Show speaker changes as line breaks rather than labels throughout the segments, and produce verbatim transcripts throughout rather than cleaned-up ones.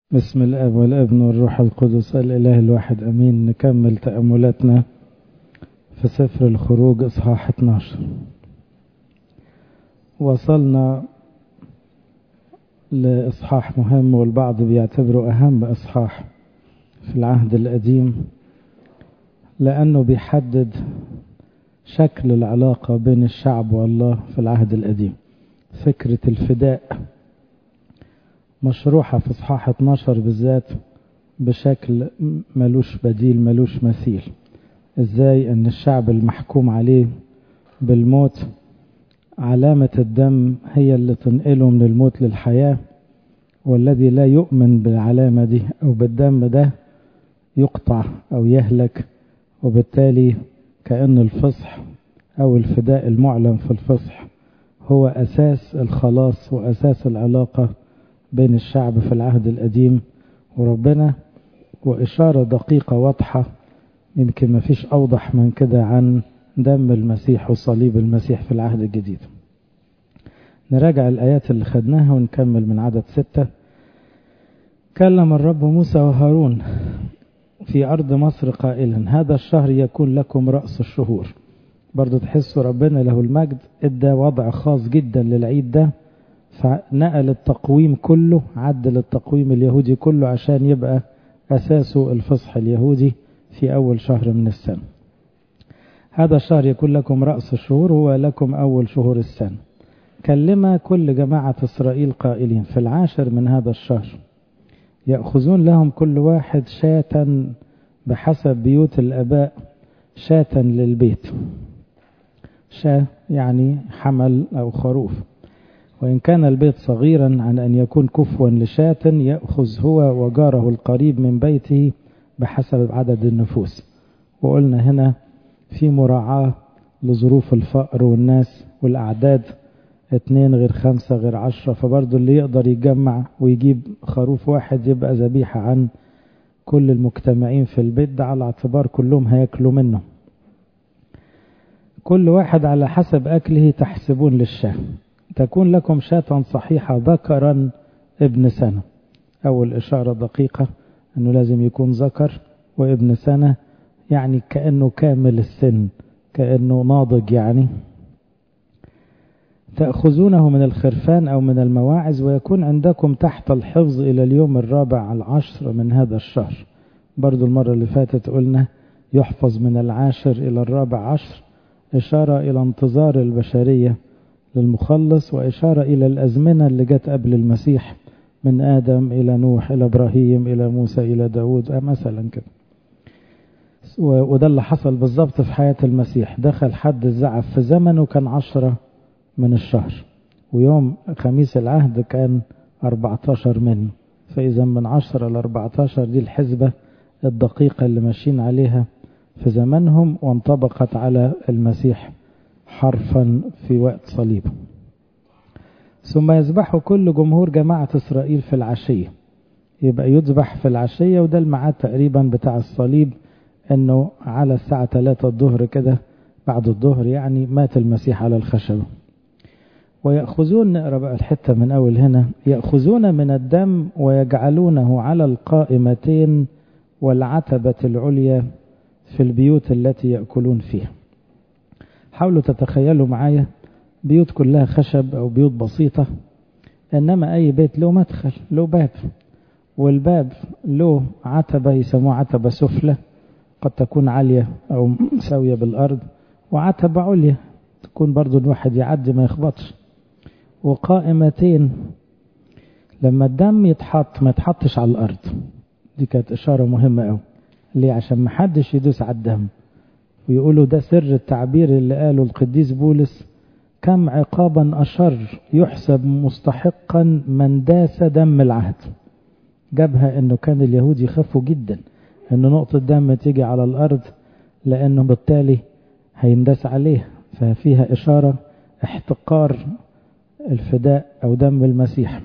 بسم الاب والابن والروح القدس الاله الواحد امين. نكمل تأملاتنا في سفر الخروج اصحاح اتناشر. وصلنا لاصحاح مهم والبعض بيعتبره اهم اصحاح في العهد القديم، لانه بيحدد شكل العلاقة بين الشعب والله في العهد القديم. فكرة الفداء مشروحة في اصحاح اتناشر بالذات بشكل ملوش بديل ملوش مثيل. ازاي ان الشعب المحكوم عليه بالموت علامة الدم هي اللي تنقله من الموت للحياة، والذي لا يؤمن بالعلامة دي او بالدم ده يقطع او يهلك. وبالتالي كأن الفصح او الفداء المعلن في الفصح هو اساس الخلاص واساس العلاقة بين الشعب في العهد القديم وربنا، وإشارة دقيقة واضحة يمكن ما فيش أوضح من كده عن دم المسيح وصليب المسيح في العهد الجديد. نراجع الآيات اللي خدناها ونكمل من عدد ستة. كلم الرب موسى وهارون في أرض مصر قائلا: هذا الشهر يكون لكم رأس الشهور. برضو تحسوا ربنا له المجد ادى وضع خاص جدا للعيد ده، فنقل التقويم كله، عدل التقويم اليهودي كله عشان يبقى أساسه الفصح اليهودي في أول شهر من السنة. هذا الشهر يكون لكم رأس الشهور، هو لكم أول شهور السنة. كلم كل جماعة إسرائيل قائلين: في العاشر من هذا الشهر يأخذون لهم كل واحد شاة بحسب بيوت الآباء، شاة للبيت. شاة يعني حمل أو خروف، وإن كان البيت صغيرا عن أن يكون كفوا لشاة يأخذ هو وجاره القريب من بيته بحسب عدد النفوس. وقلنا هنا في مراعاة لظروف الفقر والناس والأعداد، اتنين غير خمسة غير عشرة، فبرضو اللي يقدر يجمع ويجيب خروف واحد يبقى ذبيحة عن كل المجتمعين في البيت ده، على اعتبار كلهم هياكلوا منه. كل واحد على حسب أكله تحسبون للشاه. تكون لكم شاة صحيحة ذكرا ابن سنة. أول إشارة دقيقة أنه لازم يكون ذكر وابن سنة، يعني كأنه كامل السن، كأنه ناضج يعني. تأخذونه من الخرفان أو من المواعز، ويكون عندكم تحت الحفظ إلى اليوم الرابع العشر من هذا الشهر. برضو المرة اللي فاتت قلنا يحفظ من العاشر إلى الرابع عشر، إشارة إلى انتظار البشرية للمخلص، وإشارة إلى الأزمنة اللي جت قبل المسيح، من آدم إلى نوح إلى إبراهيم إلى موسى إلى داود مثلا كده. وده اللي حصل بالضبط في حياة المسيح. دخل حد الزعف في زمنه كان عشرة من الشهر، ويوم خميس العهد كان أربعتاشر منه، فإذا من عشرة لأربعتاشر دي الحسبة الدقيقة اللي ماشيين عليها في زمنهم، وانطبقت على المسيح حرفا في وقت صليبه. ثم يذبح كل جمهور جماعة إسرائيل في العشية. يبقى يذبح في العشية، وده الميعاد تقريبا بتاع الصليب، انه على الساعة ثلاثة الظهر كده، بعد الظهر يعني، مات المسيح على الخشبة. ويأخذون، نقرأ بقى الحتة من أول هنا: يأخذون من الدم ويجعلونه على القائمتين والعتبة العليا في البيوت التي يأكلون فيها. حاولوا تتخيلوا معايا بيوت كلها خشب أو بيوت بسيطة، إنما أي بيت له مدخل، له باب، والباب له عتبة يسموها عتبة سفلى، قد تكون عالية أو مساوية بالأرض، وعتبة عليا تكون برضو الواحد يعدي ما يخبطش، وقائمتين. لما الدم يتحط ما يتحطش على الأرض، دي كانت إشارة مهمة أوي. ليه؟ عشان ما حدش يدوس على الدم. ويقولوا ده سر التعبير اللي قاله القديس بولس: كم عقابا أشر يحسب مستحقا من داس دم العهد. جابها انه كان اليهود يخافوا جدا انه نقطة دم تيجي على الارض، لانه بالتالي هينداس عليه. ففيها اشارة احتقار الفداء او دم المسيح.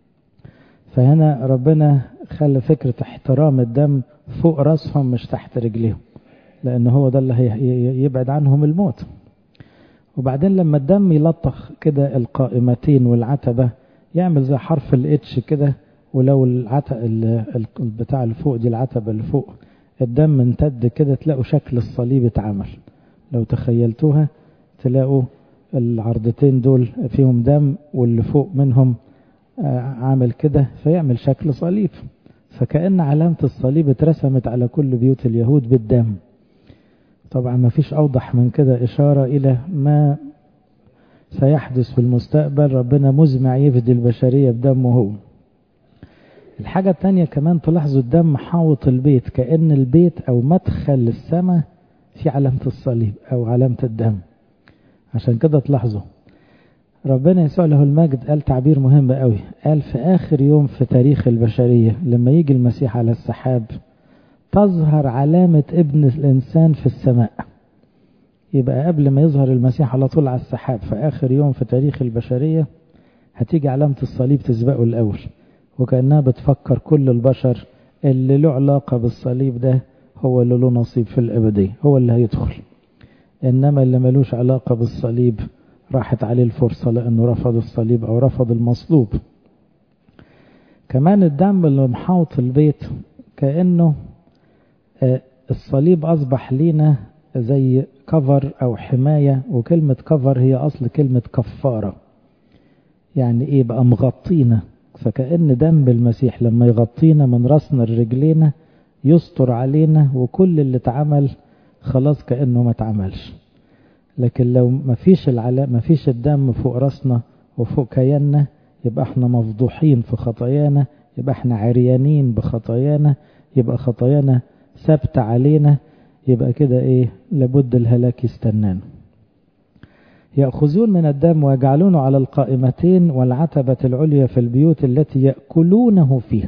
فهنا ربنا خلى فكرة احترام الدم فوق راسهم مش تحت رجليهم، لانه هو ده اللي هيبعد عنهم الموت. وبعدين لما الدم يلطخ كده القائمتين والعتبة، يعمل زي حرف الاتش كده، ولو العتق بتاع اللي فوق دي العتبة اللي فوق الدم امتد كده تلاقوا شكل الصليب اتعمل. لو تخيلتوها تلاقوا العرضتين دول فيهم دم واللي فوق منهم عامل كده فيعمل شكل صليب. فكأن علامة الصليب اترسمت على كل بيوت اليهود بالدم. طبعا ما فيش أوضح من كده إشارة إلى ما سيحدث في المستقبل. ربنا مزمع يفدي البشرية بدمه هو. الحاجة التانية كمان تلاحظوا الدم حاوط البيت، كأن البيت أو مدخل للسماء في علامة الصليب أو علامة الدم. عشان كده تلاحظوا ربنا يسوع له المجد قال تعبير مهم قوي، قال في آخر يوم في تاريخ البشرية لما يجي المسيح على السحاب تظهر علامة ابن الإنسان في السماء. يبقى قبل ما يظهر المسيح على طول على السحاب في آخر يوم في تاريخ البشرية هتيجي علامة الصليب تسبقه الأول، وكأنها بتفكر كل البشر اللي له علاقة بالصليب ده هو اللي له نصيب في الأبدية، هو اللي هيدخل. إنما اللي ملوش علاقة بالصليب راحت عليه الفرصة لأنه رفض الصليب أو رفض المصلوب. كمان الدم اللي محاوط البيت كأنه الصليب أصبح لينا زي كفر أو حماية، وكلمة كفر هي أصل كلمة كفارة. يعني إيه بقى؟ مغطينا. فكأن دم المسيح لما يغطينا من رأسنا لرجلينا يستر علينا، وكل اللي اتعمل خلاص كأنه ما اتعملش. لكن لو ما فيش العلا ما فيش الدم فوق رأسنا وفوق كياننا يبقى احنا مفضوحين في خطايانا، يبقى احنا عريانين بخطايانا، يبقى خطايانا ثابتة علينا، يبقى كده ايه لابد الهلاك يستنانا. يأخذون من الدم ويجعلونه على القائمتين والعتبة العليا في البيوت التي يأكلونه فيها.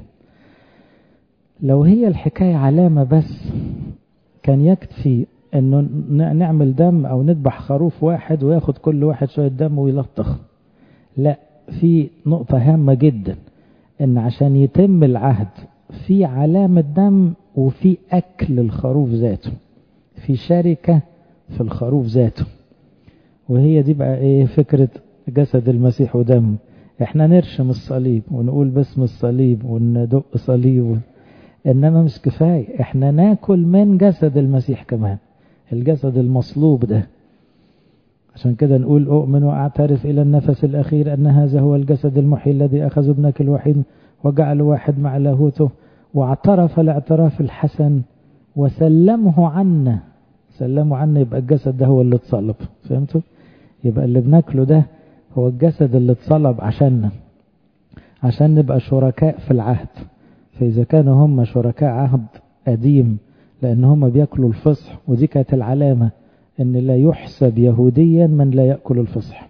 لو هي الحكاية علامة بس كان يكفي انه نعمل دم او نذبح خروف واحد وياخد كل واحد شوية دم ويلطخ. لا، في نقطة هامة جدا، ان عشان يتم العهد في علامة دم وفي اكل الخروف ذاته، في شركة في الخروف ذاته. وهي دي بقى ايه فكرة جسد المسيح ودم. احنا نرشم الصليب ونقول باسم الصليب وندق صليب، انما مش كفاية، احنا ناكل من جسد المسيح كمان، الجسد المصلوب ده. عشان كده نقول أؤمن وأعترف إلى النفس الأخير أن هذا هو الجسد المحيي الذي أخذ ابنك الوحيد وجعل واحد مع لاهوته، واعترف الاعتراف الحسن وسلمه عنا. سلمه عنا يبقى الجسد ده هو اللي اتصلب. فهمتوا؟ يبقى اللي بناكله ده هو الجسد اللي اتصلب عشاننا، عشان نبقى شركاء في العهد. فإذا كانوا هم شركاء عهد قديم لأن هم بيأكلوا الفصح، ودي كانت العلامة أن لا يحسب يهوديا من لا يأكل الفصح.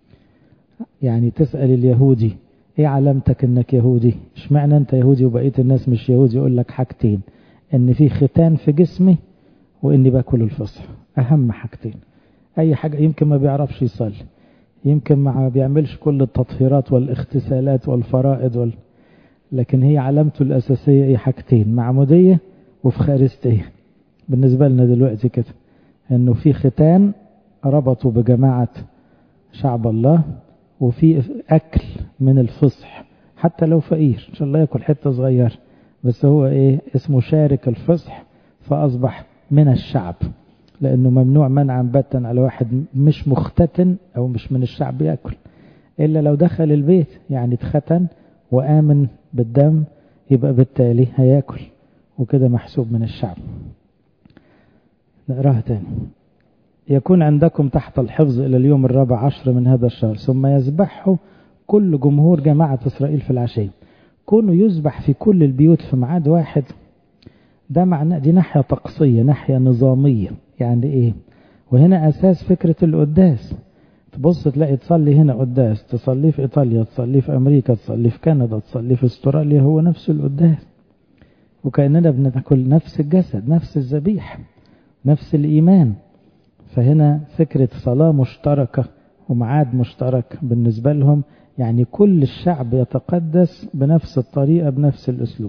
يعني تسأل اليهودي إيه علامتك أنك يهودي؟ اشمعنى أنت يهودي وبقية الناس مش يهودي؟ يقول لك حاجتين، أن في ختان في جسمي وإني باكل الفصح. أهم حاجتين. أي حاجة يمكن ما بيعرفش يصلي، يمكن ما بيعملش كل التطهيرات والاغتسالات والفرائض وال... لكن هي علامته الأساسية أي حاجتين، معمودية وفخارستية. بالنسبة لنا دلوقتي كده أنه في ختان ربطوا بجماعة شعب الله، وفي أكل من الفصح حتى لو فقير إن شاء الله يأكل حتة صغير، بس هو إيه اسمه شارك الفصح، فأصبح من الشعب، لأنه ممنوع منعا باتا على واحد مش مختتن أو مش من الشعب يأكل، إلا لو دخل البيت يعني اتختن وآمن بالدم، يبقى بالتالي هيأكل وكده محسوب من الشعب. نقراها تاني. يكون عندكم تحت الحفظ إلى اليوم الرابع عشر من هذا الشهر، ثم يذبحه كل جمهور جماعة إسرائيل في العشية. كونه يذبح في كل البيوت في ميعاد واحد، ده معناه دي ناحية طقسية، ناحية نظامية. يعني إيه؟ وهنا أساس فكرة القداس. تبص تلاقي تصلي هنا قداس، تصلي في إيطاليا، تصلي في أمريكا، تصلي في كندا، تصلي في استراليا، هو نفس القداس. وكأننا بناكل نفس الجسد، نفس الذبيح، نفس الإيمان. فهنا فكرة صلاة مشتركة ومعاد مشترك بالنسبة لهم، يعني كل الشعب يتقدس بنفس الطريقة بنفس الأسلوب.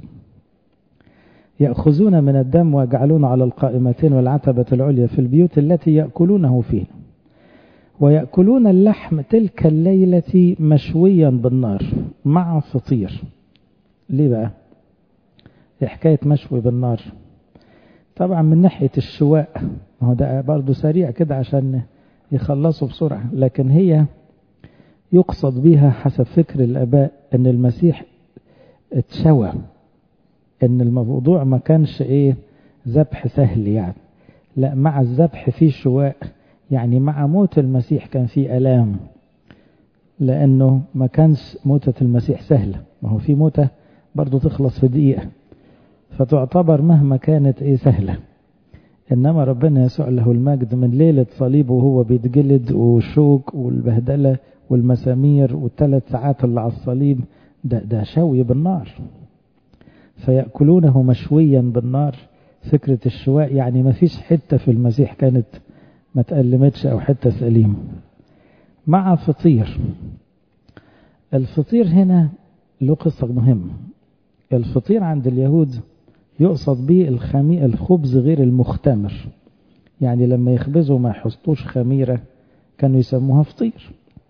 يأخذون من الدم ويجعلون على القائمتين والعتبة العليا في البيوت التي يأكلونه فيه، ويأكلون اللحم تلك الليلة مشويا بالنار مع فطير. ليه بقى؟ حكاية مشوي بالنار. طبعا من ناحية الشواء، هو ده برضو سريع كده عشان يخلصوا بسرعة، لكن هي يقصد بها حسب فكر الآباء أن المسيح اتشوى، أن الموضوع ما كانش إيه ذبح سهل يعني، لا، مع الذبح فيه شواء، يعني مع موت المسيح كان فيه ألام، لأنه ما كانش موتة المسيح سهلة، ما هو في موتة برضو تخلص في دقيقة، فتعتبر مهما كانت إيه سهلة. إنما ربنا يسوع له المجد من ليلة صليبه وهو بيتجلد والشوك والبهدلة والمسامير والثلاث ساعات اللي على الصليب، ده, ده شوي بالنار، فيأكلونه مشويا بالنار. فكرة الشواء يعني ما فيش حتة في المسيح كانت ما تألمتش أو حتة سليم. مع فطير. الفطير هنا له قصة مهمة. الفطير عند اليهود يقصد به الخمي الخبز غير المختمر، يعني لما يخبزوا ما يحطوش خميرة كانوا يسموها فطير.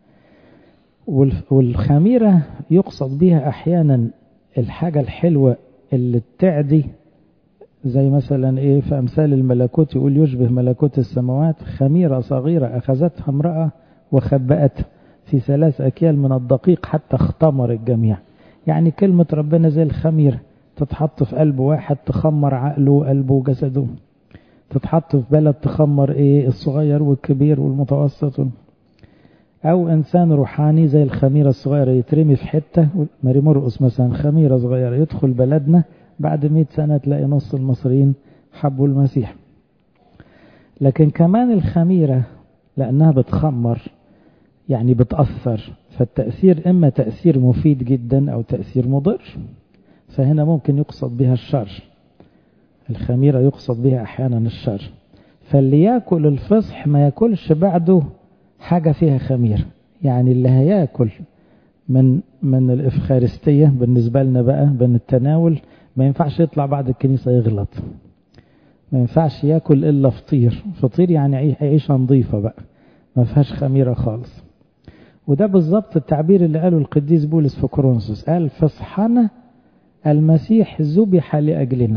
والخميرة يقصد بها أحيانا الحاجة الحلوة اللي تعدي، زي مثلا إيه في أمثال الملكوت يقول يشبه ملكوت السماوات خميرة صغيرة أخذتها امرأة وخبأتها في ثلاث أكيال من الدقيق حتى اختمر الجميع. يعني كلمة ربنا زي الخميرة، تتحط في قلب واحد تخمر عقله وقلبه وجسده، تتحط في بلد تخمر ايه الصغير والكبير والمتوسط. او انسان روحاني زي الخميرة الصغيرة يترمي في حتة، ماري مرقس مثلا خميرة صغيرة يدخل بلدنا بعد مئة سنة تلاقي نص المصريين حبوا المسيح. لكن كمان الخميرة لأنها بتخمر يعني بتأثر، فالتأثير إما تأثير مفيد جدا أو تأثير مضر، فهنا ممكن يقصد بها الشر. الخميرة يقصد بها أحيانا الشر، فاللي يأكل الفصح ما يأكلش بعده حاجة فيها خميرة. يعني اللي هيأكل من من الإفخارستية بالنسبة لنا بقى بين التناول ما ينفعش يطلع بعد الكنيسة يغلط، ما ينفعش يأكل إلا فطير. فطير يعني عيشة نظيفة بقى ما فيهاش خميرة خالص. وده بالضبط التعبير اللي قاله القديس بولس في كورنثوس، قال فصحنا المسيح ذبح لأجلنا،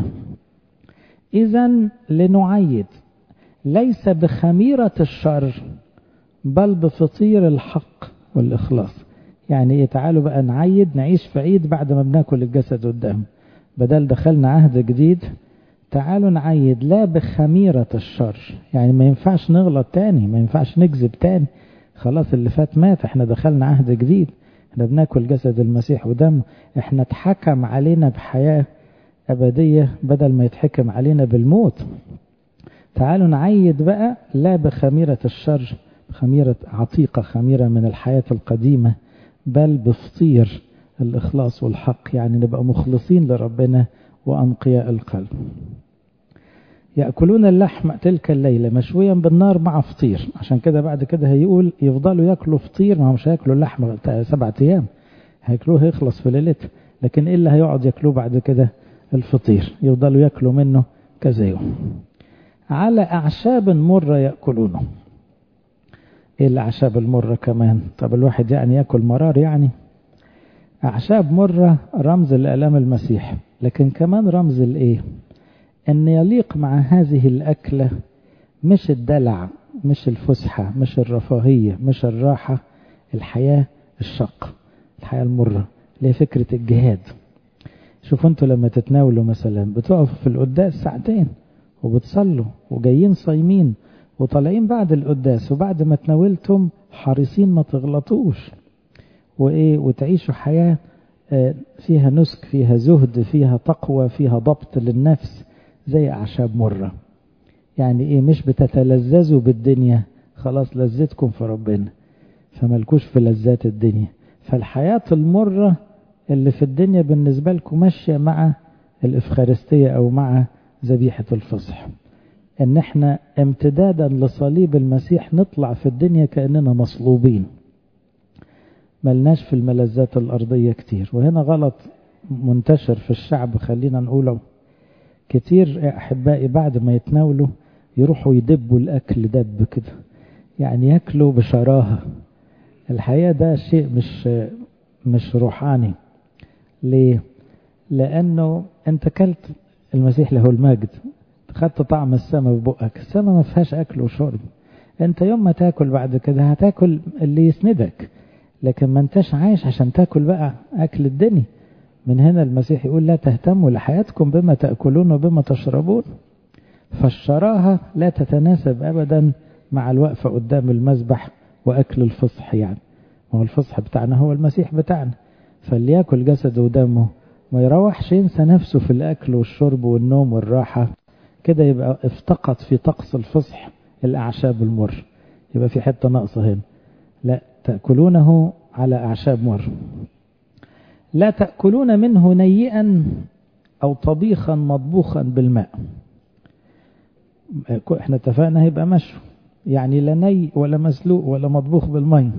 إذن لنعيد ليس بخميرة الشر بل بفطير الحق والإخلاص. يعني إيه؟ تعالوا بقى نعيد، نعيش في عيد بعد ما بناكل الجسد قدام، بدل دخلنا عهد جديد تعالوا نعيد لا بخميرة الشر، يعني ما ينفعش نغلط تاني، ما ينفعش نكذب تاني، خلاص اللي فات مات، احنا دخلنا عهد جديد، احنا بناكل جسد المسيح ودمه، احنا اتحكم علينا بحياة أبدية بدل ما يتحكم علينا بالموت. تعالوا نعيد بقى لا بخميرة الشر، خميرة عتيقة، خميرة من الحياة القديمة، بل بفطير الإخلاص والحق، يعني نبقى مخلصين لربنا وأنقياء القلب. يأكلون اللحم تلك الليلة مشويا بالنار مع فطير. عشان كده بعد كده هيقول يفضلوا يأكلوا فطير، ما هم مش هيأكلوا اللحم سبعة أيام، هيأكلوه هيخلص في ليلته، لكن إيه اللي هيقعد يأكلوه بعد كده؟ الفطير، يفضلوا يأكلوا منه كذا يوم. على أعشاب مرة يأكلونه. إيه الأعشاب المرة كمان؟ طب الواحد يعني يأكل مرار؟ يعني أعشاب مرة رمز لآلام المسيح، لكن كمان رمز الإيه؟ أن يليق مع هذه الأكلة مش الدلع، مش الفسحة، مش الرفاهية، مش الراحة، الحياة الشق، الحياة المرة اللي هي فكرة الجهاد. شوفوا انتوا لما تتناولوا مثلا بتقفوا في القداس ساعتين وبتصلوا وجايين صايمين وطالعين بعد القداس وبعد ما تناولتم حريصين ما تغلطوش وإيه، وتعيشوا حياة فيها نسك، فيها زهد، فيها تقوى، فيها ضبط للنفس، زي أعشاب مرة. يعني إيه؟ مش بتتلذذوا بالدنيا، خلاص لذتكم في ربنا فملكوش في لذات الدنيا. فالحياة المرة اللي في الدنيا بالنسبة لكم ماشية مع الإفخارستية أو مع ذبيحة الفصح، إن احنا امتدادا لصليب المسيح نطلع في الدنيا كأننا مصلوبين، ملناش في الملذات الأرضية كتير. وهنا غلط منتشر في الشعب، خلينا نقوله كتير يا أحبائي، بعد ما يتناولوا يروحوا يدبوا الأكل دب كده، يعني يأكلوا بشراهة. الحقيقة ده شيء مش مش روحاني. ليه؟ لأنه أنت كلت المسيح له المجد، خدت طعم السماء في بقك. السماء ما فيهاش أكل وشرب، أنت يوم ما تاكل بعد كده هتاكل اللي يسندك، لكن ما انتش عايش عشان تاكل بقى أكل الدنيا. من هنا المسيح يقول لا تهتموا لحياتكم بما تأكلون وبما تشربون. فالشراهة لا تتناسب أبدا مع الوقفة قدام المذبح وأكل الفصح. يعني هو الفصح بتاعنا هو المسيح بتاعنا، فليأكل جسده ودمه ما يروحش ينسى نفسه في الأكل والشرب والنوم والراحة، كده يبقى افتقد في طقس الفصح الأعشاب المر، يبقى في حتة ناقصة هنا. لا تأكلونه على أعشاب مر. لا تأكلون منه نيئا أو طبيخا مطبوخا بالماء. احنا اتفقنا هيبقى مشو، يعني لا ني ولا مسلوق ولا مطبوخ بالماء.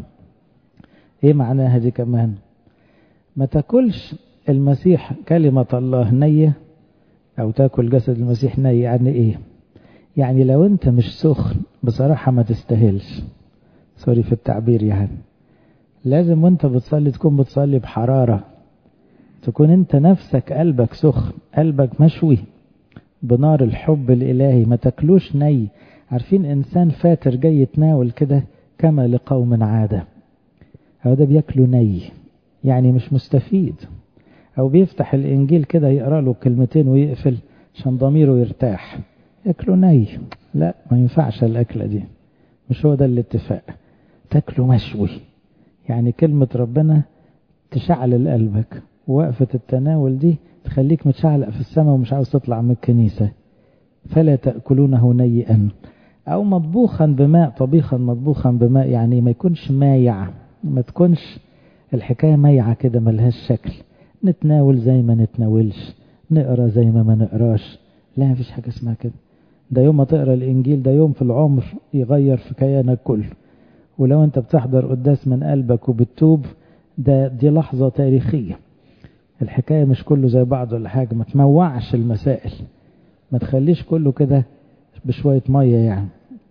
ايه معناها دي كمان؟ ما تاكلش المسيح كلمة الله نية او تاكل جسد المسيح ني. يعني ايه؟ يعني لو انت مش سخن بصراحة ما تستاهلش، سوري في التعبير، يعني لازم وانت بتصلي تكون بتصلي بحرارة، تكون انت نفسك قلبك سخن، قلبك مشوي بنار الحب الالهي. ما تاكلوش ني. عارفين انسان فاتر جاي يتناول كده كما لقوم عادة، هو ده بياكلوا ني، يعني مش مستفيد. او بيفتح الانجيل كده يقرأ له كلمتين ويقفل عشان ضميره يرتاح، ياكلوا ني. لا ما ينفعش الاكلة دي، مش هو ده الاتفاق. تاكلوا مشوي، يعني كلمة ربنا تشعل قلبك، ووقفة التناول دي تخليك متشعلق في السماء ومش عاوز تطلع من الكنيسة. فلا تأكلونه نيئا أو مطبوخا بماء. طبيخا مطبوخا بماء يعني ما يكونش مايع، ما تكونش الحكاية مايعة كده ملهاش شكل، نتناول زي ما نتناولش، نقرأ زي ما ما نقراش. لا مفيش حاجة اسمها كده. ده يوم ما تقرأ الإنجيل ده يوم في العمر يغير في كيانك كله. ولو أنت بتحضر قداس من قلبك وبتتوب، ده دي لحظة تاريخية. الحكاية مش كله زي بعض ولا حاجة. ما تموعش المسائل، ما تخليش كله كده بشوية مية يعني.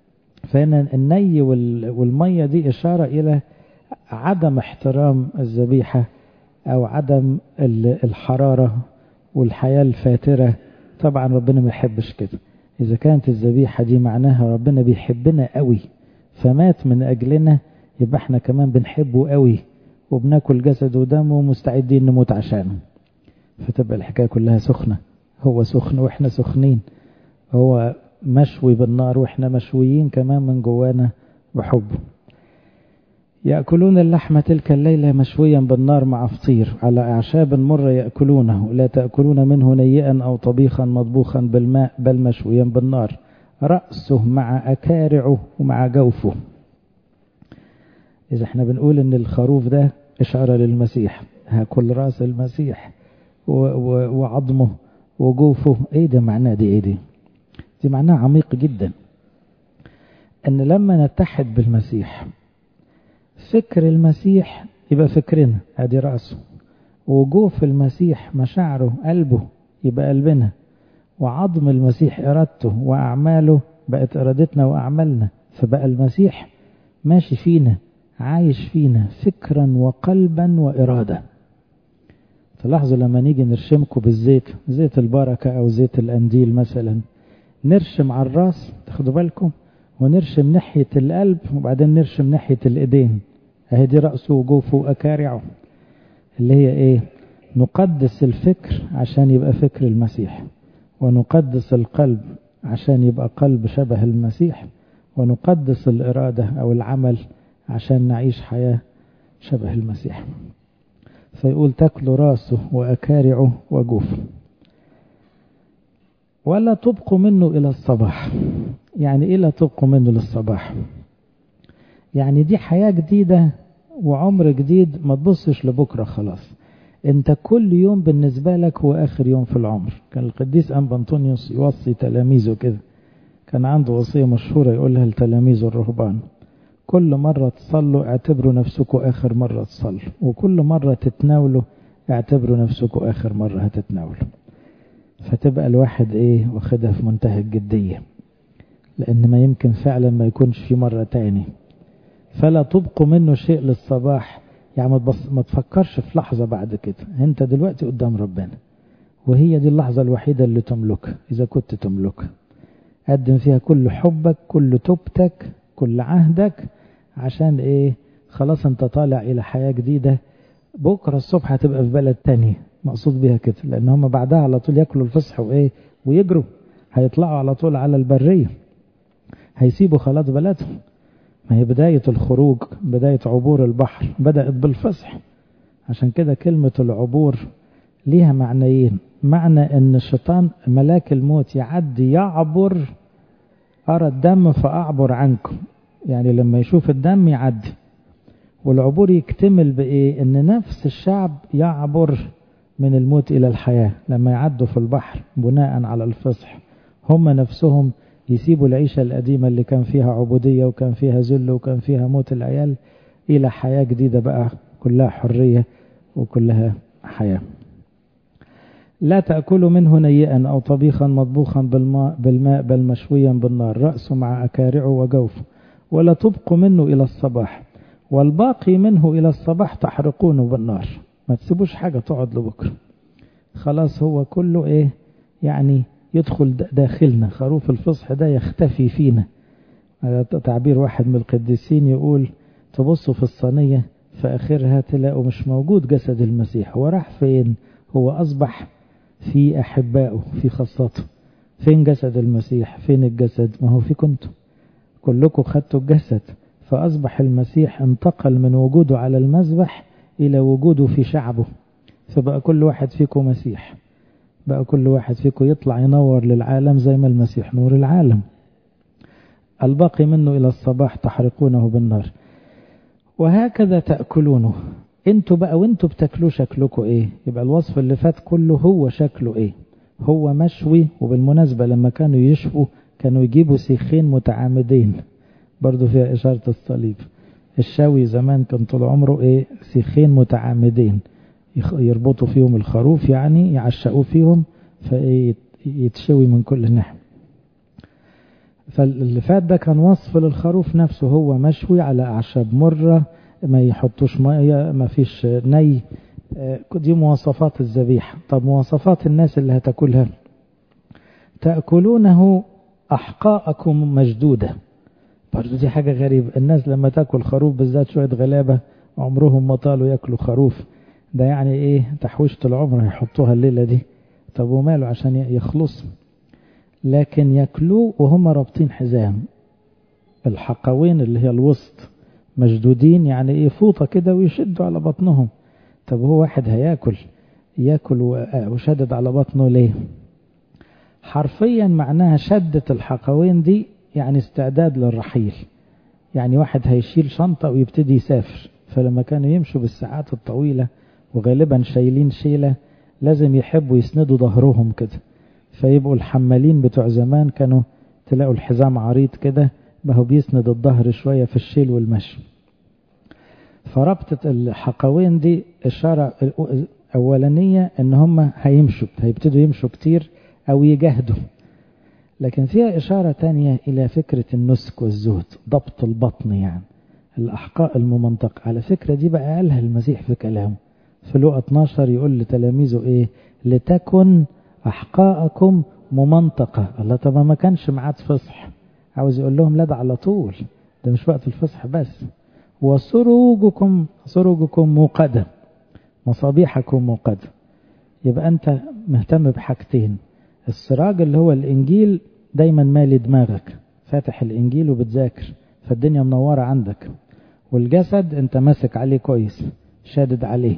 فهنا الني والمية دي إشارة إلى عدم احترام الذبيحة أو عدم الحرارة والحياة الفاترة. طبعا ربنا ما يحبش كده. إذا كانت الذبيحة دي معناها ربنا بيحبنا قوي فمات من أجلنا، يبقى احنا كمان بنحبه قوي وبناكل جسد ودمه ومستعدين نموت عشانه. فتبقى الحكاية كلها سخنة، هو سخن واحنا سخنين، هو مشوي بالنار واحنا مشويين كمان من جوانا بحبه. يأكلون اللحم تلك الليلة مشويا بالنار مع فطير على أعشاب مرة يأكلونه. لا تأكلون منه نيئا أو طبيخا مطبوخا بالماء بل مشويا بالنار، رأسه مع أكارعه ومع جوفه. إذا احنا بنقول ان الخروف ده إشارة للمسيح، هاكل رأس المسيح وعظمه وجوفه. ايه ده معناه؟ دي ايه دي؟ دي معناه عميق جدا، ان لما نتحد بالمسيح فكر المسيح يبقى فكرنا، ادي رأسه، وجوف المسيح مشاعره قلبه يبقى قلبنا، وعظم المسيح إرادته وأعماله بقت إرادتنا وأعمالنا. فبقى المسيح ماشي فينا، عايش فينا فكرا وقلبا وإرادة. تلاحظوا لما نيجي نرشمكم بالزيت، زيت البركة أو زيت الأنديل مثلا، نرشم على الراس، تاخدوا بالكم، ونرشم ناحية القلب وبعدين نرشم ناحية الإيدين. اهي دي رأسه وجوفه وأكارعه، اللي هي ايه؟ نقدس الفكر عشان يبقى فكر المسيح، ونقدس القلب عشان يبقى قلب شبه المسيح، ونقدس الإرادة أو العمل عشان نعيش حياة شبه المسيح. فيقول تاكل راسه وأكارعه وجوفه. ولا تبقوا منه إلى الصباح. يعني إيه لا تبقوا منه للصباح؟ يعني دي حياة جديدة وعمر جديد، ما تبصش لبكرة خلاص. انت كل يوم بالنسبة لك هو آخر يوم في العمر. كان القديس أنبا أنطونيوس يوصي تلاميذه كده، كان عنده وصية مشهورة يقولها لتلاميذه الرهبان: كل مرة تصلوا اعتبروا نفسكم آخر مرة تصلوا، وكل مرة تتناولوا اعتبروا نفسكم آخر مرة هتتناولوا. فتبقى الواحد ايه واخدها في منتهى الجدية، لأن ما يمكن فعلا ما يكونش في مرة تاني. فلا تبقوا منه شيء للصباح، يعني ما تفكرش في لحظة بعد كده، انت دلوقتي قدام ربنا، وهي دي اللحظة الوحيدة اللي تملكها إذا كنت تملكها. قدم فيها كل حبك، كل توبتك، كل عهدك، عشان إيه؟ خلاص أنت طالع إلى حياة جديدة. بكرة الصبح هتبقى في بلد تانية، مقصود بها كده، لأن هم بعدها على طول يأكلوا الفصح وإيه ويجروا، هيطلعوا على طول على البرية، هيسيبوا خلاص بلدهم. ما هي بداية الخروج، بداية عبور البحر بدأت بالفصح. عشان كده كلمة العبور ليها معنيين. معنى ان الشيطان ملاك الموت يعدي يعبر، أرى الدم فأعبر عنكم، يعني لما يشوف الدم يعدي. والعبور يكتمل بإيه؟ ان نفس الشعب يعبر من الموت إلى الحياة لما يعدوا في البحر بناء على الفصح. هم نفسهم يسيبوا العيشة القديمة اللي كان فيها عبودية وكان فيها ذل وكان فيها موت العيال، إلى حياة جديدة بقى كلها حرية وكلها حياة. لا تأكلوا منه نيئا أو طبيخا مطبوخا بالماء, بالماء بل مشويا بالنار، رأسه مع أكارعه وجوفه، ولا تبقوا منه إلى الصباح، والباقي منه إلى الصباح تحرقونه بالنار. ما تسيبوش حاجة تقعد لبكرة، خلاص هو كله إيه يعني يدخل داخلنا. خروف الفصح ده يختفي فينا. تعبير واحد من القديسين يقول تبصوا في الصينية في آخرها تلاقوا مش موجود جسد المسيح، هو راح فين؟ هو أصبح في أحبائه في خاصته. فين جسد المسيح؟ فين الجسد؟ ما هو في كنتم كلكم خدتوا الجسد، فأصبح المسيح انتقل من وجوده على المذبح إلى وجوده في شعبه، فبقى كل واحد فيكم مسيح، بقى كل واحد فيكم يطلع ينور للعالم زي ما المسيح نور العالم. الباقي منه إلى الصباح تحرقونه بالنار وهكذا تأكلونه. انتوا بقى وانتوا بتاكلوا شكلكوا ايه؟ يبقى الوصف اللي فات كله هو شكله ايه؟ هو مشوي. وبالمناسبة لما كانوا يشووا كانوا يجيبوا سيخين متعامدين، برضو فيها إشارة الصليب. الشوي زمان كان طول عمره ايه؟ سيخين متعامدين يربطوا فيهم الخروف، يعني يعشقوا فيهم فيتشوي من كل ناحية. فاللي فات ده كان وصف للخروف نفسه، هو مشوي على أعشاب مرة، ما يحطوش مية، ما فيش ني. دي مواصفات الذبيحة. طب مواصفات الناس اللي هتاكلها، تأكلونه أحقاءكم مجدودة. برضو دي حاجة غريبة، الناس لما تاكل خروف بالذات شوية غلابة عمرهم ما طالوا ياكلوا خروف، ده يعني ايه؟ تحويشة العمر هيحطوها الليلة دي. طب وماله عشان يخلص؟ لكن ياكلوه وهم رابطين حزام، الحقوين اللي هي الوسط مشدودين، يعني ايه؟ فوطة كده ويشدوا على بطنهم. طب هو واحد هياكل ياكل وشدد على بطنه ليه؟ حرفيا معناها شدة الحقوين دي يعني استعداد للرحيل. يعني واحد هيشيل شنطة ويبتدي يسافر، فلما كانوا يمشوا بالساعات الطويلة وغالبا شايلين شيلة لازم يحبوا يسندوا ظهرهم كده، فيبقوا الحمالين بتوع زمان كانوا تلاقوا الحزام عريض كده، ما هو بيسند الظهر شوية في الشيل والمشي. فربطة الحقوين دي إشارة أولانية إن هم هيمشوا، هيبتدوا يمشوا كتير أو يجاهدوا. لكن فيها إشارة تانية إلى فكرة النسك والزهد، ضبط البطن، يعني الأحقاء الممنطقة. على فكرة دي بقى قالها المسيح في كلامه في لوقا اتناشر، يقول لتلاميذه إيه؟ لتكن أحقاءكم ممنطقة. الله، طب ما كانش معاد فصح، عاوز يقول لهم لا ده على طول، ده مش وقت الفصح بس. وسروجكم سروجكم موقدة، مصابيحكم موقدة. يبقى أنت مهتم بحاجتين، السراج اللي هو الإنجيل دايما مالي دماغك، فاتح الإنجيل وبتذاكر فالدنيا منورة عندك، والجسد أنت ماسك عليه كويس شادد عليه.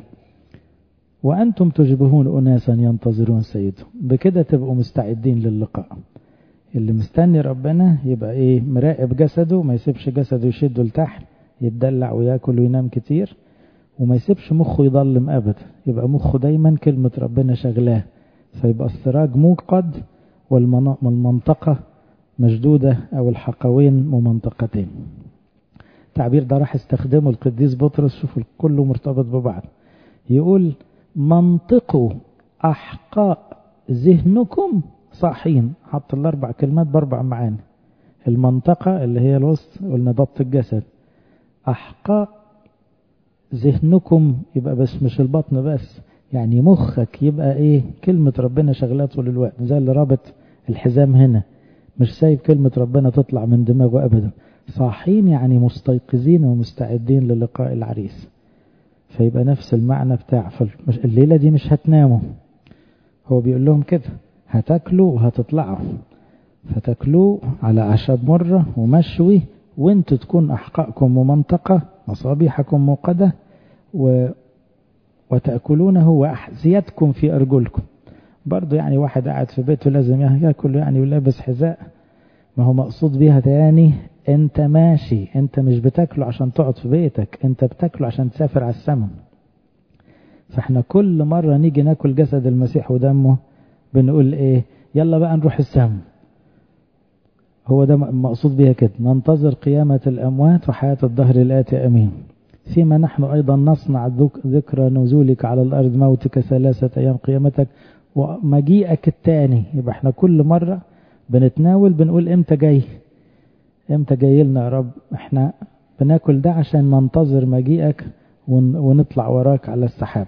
وأنتم تشبهون أناسا ينتظرون سيدهم، بكده تبقوا مستعدين للقاء. اللي مستني ربنا يبقى إيه؟ مراقب جسده، ما يسيبش جسده يشده لتحت يتدلع ويأكل وينام كتير، وما يسيبش مخه يضلم أبدا، يبقى مخه دايما كلمة ربنا شغلاه، فيبقى السراج موقد والمنطقة مشدودة أو الحقوين ممنطقتين. التعبير ده راح استخدمه القديس بطرس، شوفوا كله مرتبط ببعض. يقول منطقوا أحقاء ذهنكم صاحين، حط الأربع كلمات بأربع معاني. المنطقة اللي هي الوسط، قلنا ضبط الجسد. أحقاء ذهنكم يبقى بس مش البطن بس، يعني مخك يبقى ايه كلمة ربنا شغلاه طول الوقت، زي اللي رابط الحزام هنا مش سايب كلمة ربنا تطلع من دماغه ابدا. صاحين يعني مستيقظين ومستعدين للقاء العريس. فيبقى نفس المعنى بتاع الليلة دي مش هتناموا. هو بيقول لهم كده هتاكلوا وهتطلعوا، فتاكلوا على أعشاب مرة ومشوي، وانتوا تكون أحقاءكم ممنطقة مصابيحكم موقدة، و... وتأكلونه وأحذيتكم في أرجلكم. برضو يعني واحد قاعد في بيته لازم يأكل يعني ولابس حذاء، ما هو مقصود بيها تاني انت ماشي، انت مش بتاكله عشان تقعد في بيتك، انت بتاكله عشان تسافر على السماء. فاحنا كل مرة نيجي ناكل جسد المسيح ودمه بنقول ايه؟ يلا بقى نروح السماء. هو ده مقصود بيها كده، ننتظر قيامة الأموات وحياة الدهر الآتي أمين. فيما نحن أيضا نصنع ذكرى نزولك على الأرض، موتك ثلاثة أيام قيامتك ومجيئك الثاني. يبقى احنا كل مرة بنتناول بنقول امتى جاي، امتى جاي لنا يا رب. احنا بناكل ده عشان ننتظر مجيئك ونطلع وراك على السحاب.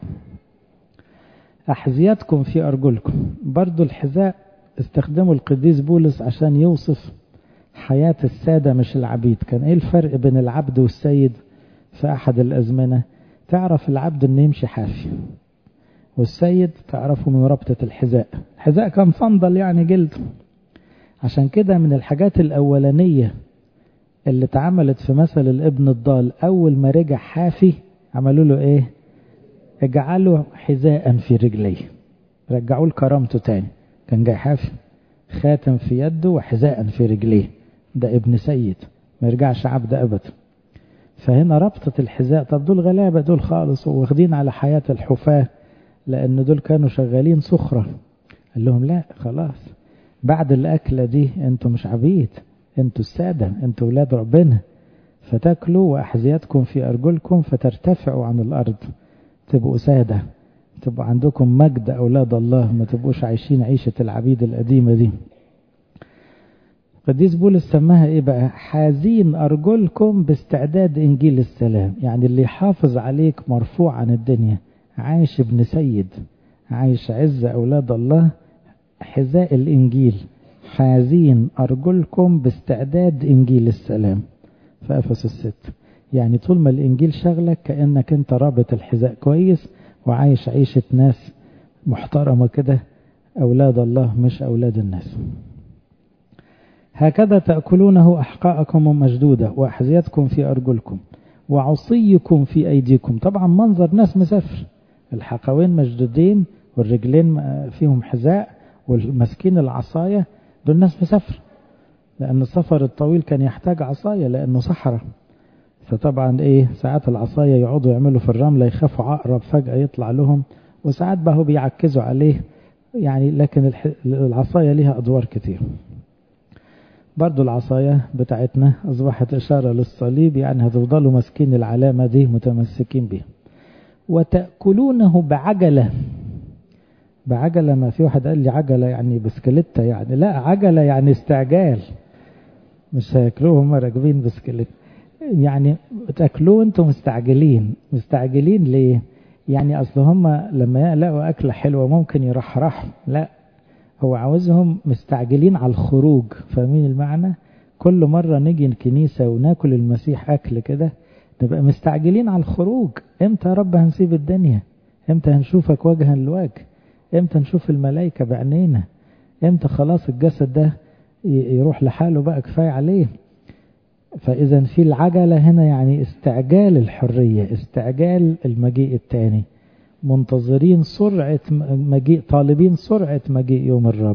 أحذيتكم في أرجلكم، برضو الحذاء استخدموا القديس بولس عشان يوصف حياة السادة مش العبيد. كان ايه الفرق بين العبد والسيد في أحد الأزمنة؟ تعرف العبد انه يمشي حافي، والسيد تعرفه من ربطة الحذاء. الحذاء كان صندل يعني جلد. عشان كده من الحاجات الأولانية اللي اتعملت في مثل الابن الضال، أول ما رجع حافي عملوا له ايه؟ اجعلوا حذاء في رجليه، رجعوا له كرامته تاني. كان جاي حافي، خاتم في يده وحذاء في رجليه، ده ابن سيد ما يرجعش عبد أبدا. فهنا ربطة الحذاء. طب دول غلابة دول خالص واخدين على حياة الحفاة، لأن دول كانوا شغالين صخرة. قال لهم لا خلاص، بعد الأكلة دي انتوا مش عبيد، انتوا السادة، انتوا ولاد ربنا. فتاكلوا وأحذيتكم في أرجلكم فترتفعوا عن الأرض، تبقوا سادة، تبقوا عندكم مجد أولاد الله، ما تبقوش عايشين عيشة العبيد القديمة دي. قديس بولس سماها ايه بقى؟ حازين أرجلكم باستعداد إنجيل السلام. يعني اللي يحافظ عليك مرفوع عن الدنيا، عايش ابن سيد، عايش عز أولاد الله، حذاء الإنجيل. حازين أرجلكم باستعداد إنجيل السلام في أفسس الست. يعني طول ما الإنجيل شغلك كأنك انت رابط الحذاء كويس وعايش عيشة ناس محترمة كده، أولاد الله مش أولاد الناس. هكذا تأكلونه أحقاءكم مشدودة وأحذيتكم في أرجلكم وعصيكم في أيديكم. طبعا منظر ناس مسافر، الحقوين مشدودين والرجلين فيهم حذاء والمسكين العصاية، دول ناس مسافر، لأن السفر الطويل كان يحتاج عصاية لأنه صحراء. فطبعا ايه ساعات العصاية يقعدوا يعملوا في الرملة يخافوا عقرب فجأة يطلع لهم، وساعات بقوا بيعكزوا عليه يعني، لكن العصاية ليها أدوار كتير. برضو العصاية بتاعتنا أصبحت إشارة للصليب، يعني هتفضلوا مسكين العلامة دي متمسكين بها. وتأكلونه بعجلة. بعجلة، ما في واحد قال لي عجلة يعني بسكليتة، يعني لا، عجلة يعني استعجال، مش هياكلوه هم راكبين بسكليت. يعني تاكلوه انتم مستعجلين. مستعجلين ليه؟ يعني اصل هم لما يلاقوا اكله حلوه ممكن يرحرحوا، لا، هو عاوزهم مستعجلين على الخروج. فاهمين المعنى؟ كل مره نيجي الكنيسه وناكل المسيح اكل كده نبقى مستعجلين على الخروج. امتى يا رب هنسيب الدنيا؟ امتى هنشوفك وجها لوجه؟ امتى نشوف الملائكه بعينينا؟ امتى خلاص الجسد ده يروح لحاله بقى، كفايه عليه؟ فإذا في العجلة هنا يعني استعجال الحرية، استعجال المجيء الثاني، منتظرين سرعة مجيء، طالبين سرعة مجيء يوم الرب.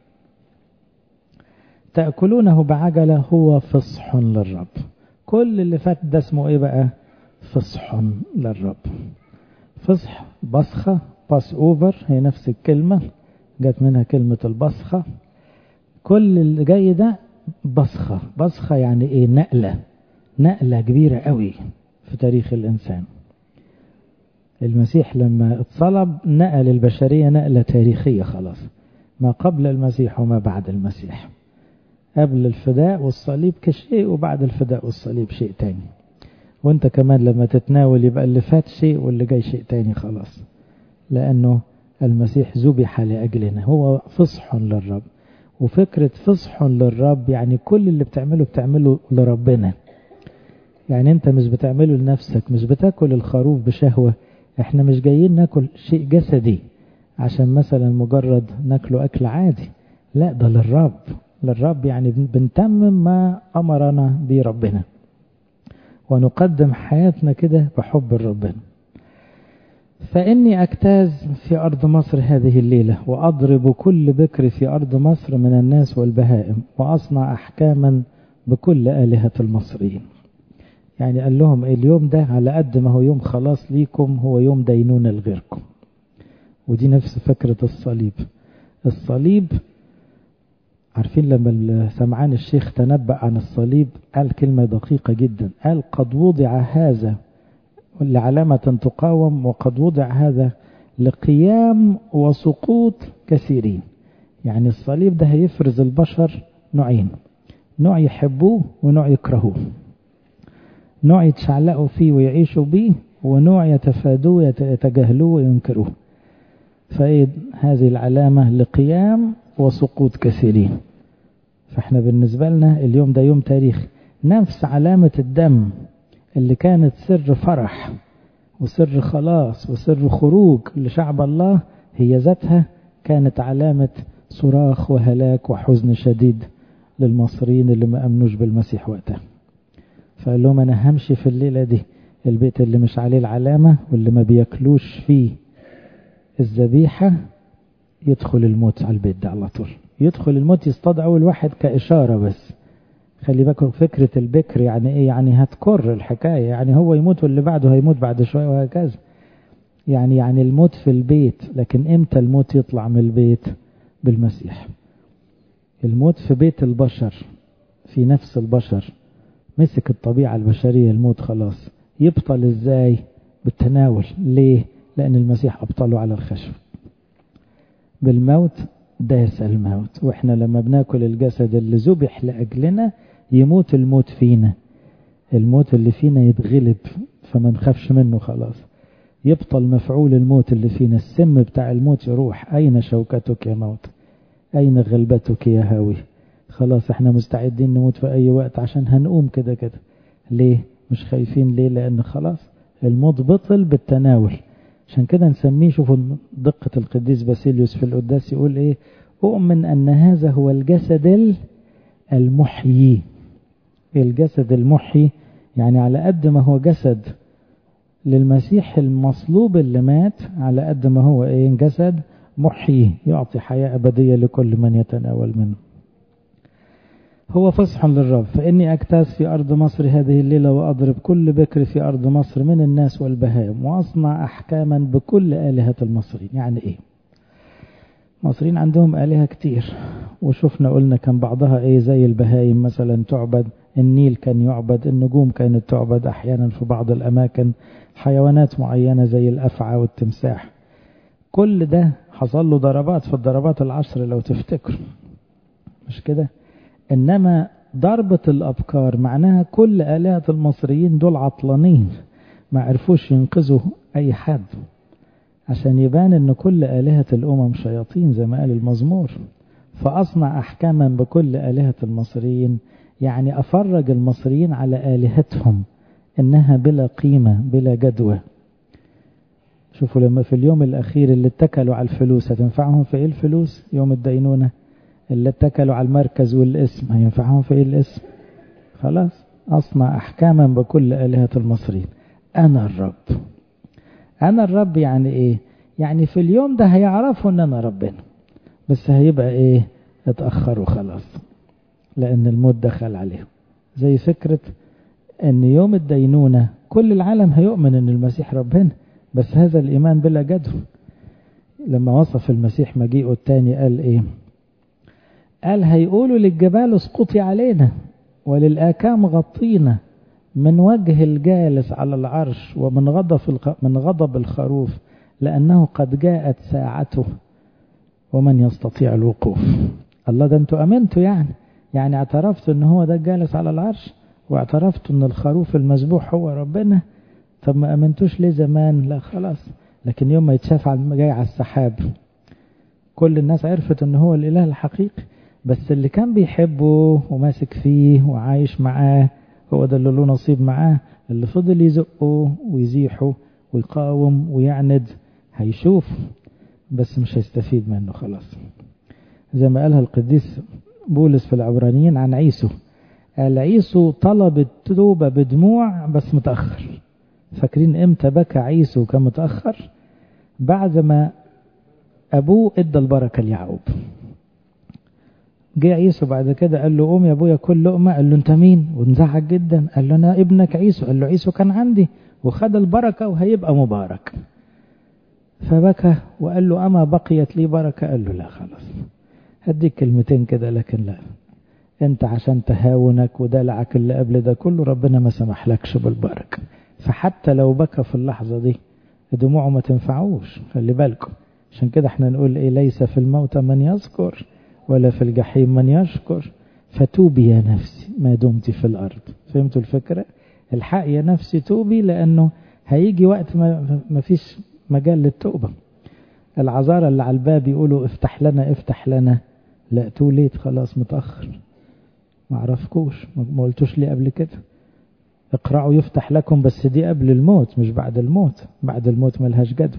تأكلونه بعجلة هو فصح للرب. كل اللي فات ده اسمه ايه بقى؟ فصح للرب. فصح بصخة، باس اوفر، هي نفس الكلمة، جت منها كلمة البصخة. كل اللي جاي ده بصخة. بصخة يعني ايه؟ نقلة، نقلة كبيرة قوي في تاريخ الإنسان. المسيح لما اتصلب نقل البشرية نقلة تاريخية خلاص، ما قبل المسيح وما بعد المسيح. قبل الفداء والصليب كشيء، وبعد الفداء والصليب شيء تاني. وانت كمان لما تتناول يبقى اللي فات شيء واللي جاي شيء تاني خلاص. لأنه المسيح ذبح لأجلنا، هو فصح للرب. وفكرة فصح للرب يعني كل اللي بتعمله بتعمله لربنا، يعني انت مش بتعمله لنفسك، مش بتاكل الخروف بشهوة. احنا مش جايين ناكل شيء جسدي عشان مثلا مجرد ناكله أكل عادي، لا ده للرب. للرب يعني بنتمم ما أمرنا به ربنا، ونقدم حياتنا كده بحب ربنا. فإني أجتاز في أرض مصر هذه الليلة، وأضرب كل بكر في أرض مصر من الناس والبهائم، وأصنع أحكاما بكل آلهة المصريين. يعني قال لهم اليوم ده على قد ما هو يوم خلاص ليكم، هو يوم دينونة لغيركم. ودي نفس فكرة الصليب. الصليب عارفين لما سمعان الشيخ تنبأ عن الصليب قال كلمة دقيقة جدا، قال قد وضع هذا لعلامة تقاوم، وقد وضع هذا لقيام وسقوط كثيرين. يعني الصليب ده هيفرز البشر نوعين، نوع يحبوه ونوع يكرهوه، نوع يتشعلقوا فيه ويعيشوا بيه، ونوع يتفادوه يتجاهلوه وينكروه. فإيه هذه العلامة؟ لقيام وسقوط كثيرين. فاحنا بالنسبة لنا اليوم ده يوم تاريخي. نفس علامة الدم اللي كانت سر فرح وسر خلاص وسر خروج لشعب الله، هي ذاتها كانت علامة صراخ وهلاك وحزن شديد للمصريين اللي ما أمنوش بالمسيح وقتها. فقال لهم أنا همشي في الليلة دي البيت اللي مش عليه العلامة واللي ما بياكلوش فيه الذبيحة يدخل الموت على البيت ده على طول. يدخل الموت يصطاد أول واحد كإشارة بس. خلي بالكم فكرة البكر يعني إيه؟ يعني هتكر الحكاية، يعني هو يموت واللي بعده هيموت بعد شوية وهكذا. يعني يعني الموت في البيت، لكن إمتى الموت يطلع من البيت؟ بالمسيح. الموت في بيت البشر، في نفس البشر، مسك الطبيعة البشرية الموت خلاص. يبطل إزاي؟ بالتناول. ليه؟ لأن المسيح أبطله على الخشب. بالموت داس الموت. وإحنا لما بناكل الجسد اللي ذبح لأجلنا يموت الموت فينا، الموت اللي فينا يتغلب، فما نخافش منه خلاص. يبطل مفعول الموت اللي فينا، السم بتاع الموت يروح. أين شوكتك يا موت؟ أين غلبتك يا هاوي؟ خلاص احنا مستعدين نموت في أي وقت عشان هنقوم كده كده. ليه؟ مش خايفين. ليه؟ لأن خلاص الموت بطل بالتناول. عشان كده نسميه، شوفوا دقة القديس باسيليوس في القداس يقول ايه؟ أؤمن أن هذا هو الجسد المحيي. الجسد المحيي يعني على قد ما هو جسد للمسيح المصلوب اللي مات، على قد ما هو ايه؟ جسد محيي يعطي حياة أبدية لكل من يتناول منه. هو فصح للرب. فإني أجتاز في أرض مصر هذه الليلة، وأضرب كل بكر في أرض مصر من الناس والبهائم، وأصنع أحكاما بكل آلهة المصريين. يعني إيه؟ المصريين عندهم آلهة كتير، وشفنا قلنا كان بعضها إيه؟ زي البهائم مثلا تعبد، النيل كان يعبد، النجوم كانت تعبد أحيانا في بعض الأماكن، حيوانات معينة زي الأفعى والتمساح. كل ده حصل له ضربات في الضربات العشر لو تفتكروا، مش كده؟ إنما ضربة الأبكار معناها كل آلهة المصريين دول عطلانين، ما عرفوش ينقذوا أي حد، عشان يبان إن كل آلهة الأمم شياطين زي ما قال المزمور. فأصنع أحكاما بكل آلهة المصريين، يعني أفرج المصريين على آلهتهم إنها بلا قيمة بلا جدوى. شوفوا لما في اليوم الأخير اللي اتكلوا على الفلوس هتنفعهم في إيه الفلوس؟ يوم الدينونة. اللي اتكلوا على المركز والاسم هينفعهم في إيه الاسم؟ خلاص. أصنع أحكاما بكل آلهة المصريين. أنا الرب. أنا الرب يعني إيه؟ يعني في اليوم ده هيعرفوا أن أنا ربنا، بس هيبقى إيه؟ اتأخروا خلاص، لأن الموت دخل عليهم. زي فكرة أن يوم الدينونة كل العالم هيؤمن أن المسيح ربنا، بس هذا الإيمان بلا جدوى. لما وصف المسيح مجيئه الثاني قال إيه؟ قال هيقولوا للجبال اسقطي علينا وللآكام غطينا من وجه الجالس على العرش ومن غضب من غضب الخروف، لأنه قد جاءت ساعته ومن يستطيع الوقوف. الله، ده انتوا امنتوا يعني يعني اعترفتوا ان هو ده الجالس على العرش، واعترفتوا ان الخروف المذبوح هو ربنا. طب ما امنتوش ليه زمان؟ لا خلاص، لكن يوم ما يتشاف جاي على السحاب كل الناس عرفت ان هو الاله الحقيقي. بس اللي كان بيحبه وماسك فيه وعايش معاه هو ده اللي له نصيب معاه. اللي فضل يزقه ويزيحه ويقاوم ويعند هيشوف بس مش هيستفيد منه خلاص. زي ما قالها القديس بولس في العبرانيين عن عيسو، قال عيسو طلب التوبة بدموع بس متأخر. فاكرين امتى بكى عيسو كان متأخر؟ بعد ما أبوه ادى البركة ليعقوب. جه عيسو بعد كده قال له قوم يا ابويا كل لقمة. قال له انت مين؟ وانزعج جدا. قال له انا ابنك عيسو. قال له عيسو كان عندي وخد البركة وهيبقى مبارك. فبكى وقال له اما بقيت لي بركة؟ قال له لا خلاص هديك كلمتين كده لكن لا، انت عشان تهاونك ودلعك اللي قبل ده كله ربنا ما سمح لكش بالبركة. فحتى لو بكى في اللحظة دي دموعه ما تنفعوش. خلي بالكم عشان كده احنا نقول ايه، ليس في الموت من يذكر ولا في الجحيم من يشكر، فتوبي يا نفسي ما دمت في الارض. فهمتوا الفكرة؟ الحق يا نفسي توبي، لانه هيجي وقت ما, ما فيش مجال للتوبة. العذارى اللي على الباب يقولوا افتح لنا افتح لنا، لا توليت خلاص متأخر، ما عرفكوش ما قلتوش لي قبل كده. اقرأوا يفتح لكم، بس دي قبل الموت مش بعد الموت. بعد الموت ملهاش جدوى.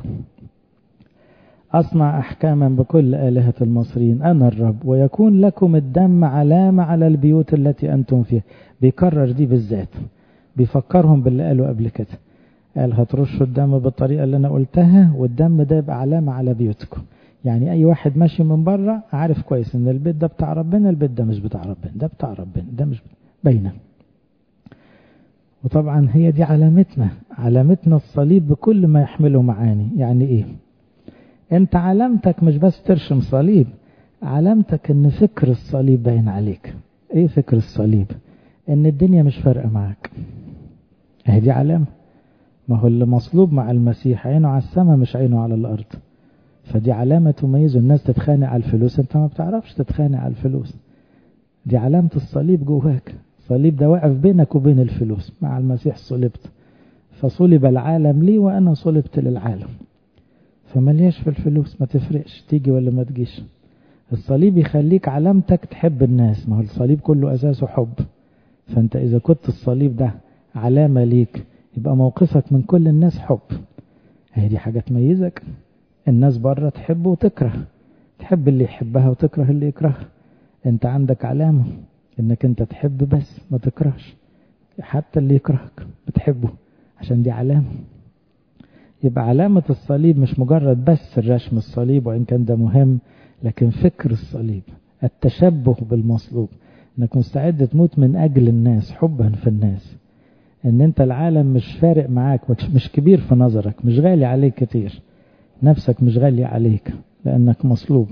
أصنع أحكاما بكل آلهة المصريين أنا الرب، ويكون لكم الدم علامة على البيوت التي أنتم فيها. بيكرر دي بالذات، بيفكرهم باللي قالوا قبل كده. قال هترشوا الدم بالطريقة اللي أنا قلتها، والدم ده يبقى علامة على بيوتكم. يعني أي واحد ماشي من بره عارف كويس إن البيت ده بتاع ربنا، البيت ده مش بتاع ربنا، ده بتاع ربنا، ده مش باينة. وطبعا هي دي علامتنا، علامتنا الصليب بكل ما يحمله معاني. يعني إيه؟ أنت علامتك مش بس ترشم صليب، علامتك إن فكر الصليب باين عليك. إيه فكر الصليب؟ إن الدنيا مش فارقة معاك. هي دي علامة. ما هو اللي مصلوب مع المسيح عينه على السماء مش عينه على الأرض. فدي علامة تميزه. الناس تتخانق على الفلوس، انت ما بتعرفش تتخانق على الفلوس. دي علامة الصليب جواك. الصليب ده واقف بينك وبين الفلوس. مع المسيح صلبت، فصلب العالم لي وأنا صلبت للعالم. فملياش في الفلوس، ما تفرقش تيجي ولا ما تجيش. الصليب يخليك علامتك تحب الناس. ما هو الصليب كله أساسه حب. فانت إذا كنت الصليب ده علامة ليك يبقى موقفك من كل الناس حب. هي دي حاجة تميزك. الناس بره تحب وتكره، تحب اللي يحبها وتكره اللي يكرهها. انت عندك علامة انك انت تحب بس ما تكرهش، حتى اللي يكرهك بتحبه، عشان دي علامة. يبقى علامة الصليب مش مجرد بس الرشم الصليب وإن كان ده مهم، لكن فكر الصليب، التشبه بالمصلوب، انك مستعد تموت من اجل الناس حبا في الناس. ان انت العالم مش فارق معاك، مش كبير في نظرك، مش غالي عليك كتير، نفسك مش غالي عليك لأنك مصلوب.